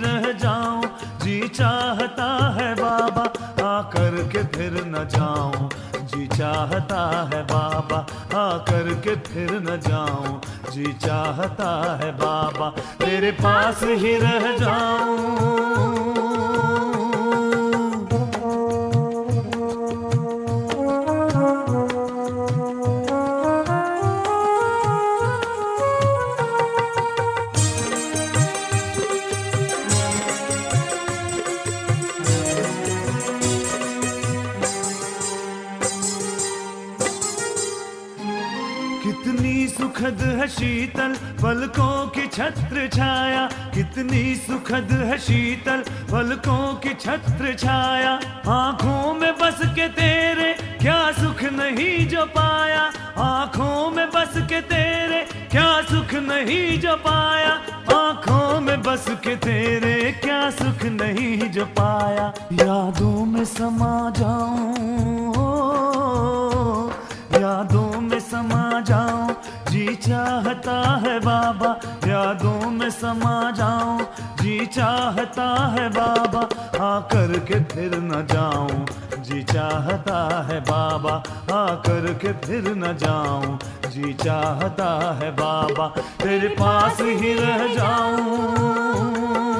रह जाऊं, जी चाहता है बाबा आकर के फिर न जाऊं, जी चाहता है बाबा आकर के फिर न जाऊं, जी चाहता है बाबा तेरे पास ही रह जाऊं। कितनी सुखद है शीतल पलकों की छत्र छाया, कितनी सुखद है शीतल पलकों की छत्र छाया, आंखों में बस के तेरे क्या सुख नहीं जो पाया, आंखों में बस के तेरे क्या सुख नहीं जो पाया, आंखों में बस के तेरे क्या सुख नहीं जो पाया, यादों में समा जाऊं, यादों में समा जाऊं, जी चाहता है बाबा यादों में समा जाऊं, जी चाहता है बाबा आकर के फिर न जाऊं, जी चाहता है बाबा आकर के फिर न जाऊं, जी चाहता है बाबा तेरे पास ही रह जाऊं।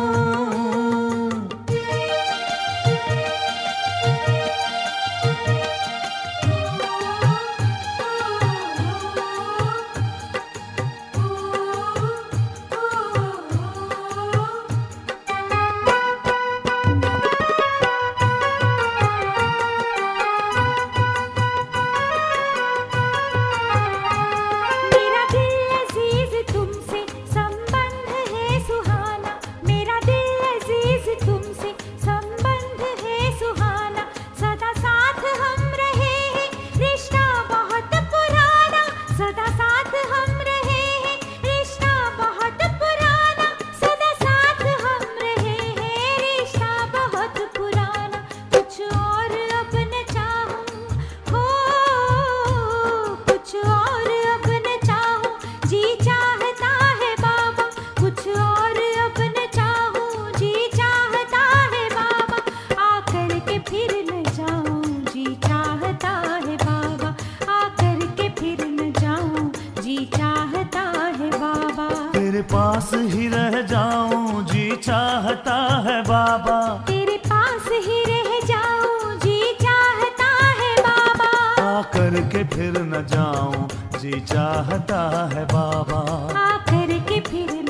तेरे पास ही रह जाऊं, जी चाहता है बाबा तेरे पास ही रह जाऊं, जी चाहता है बाबा आकर के फिर न जाऊं, जी चाहता है बाबा आकर के फिर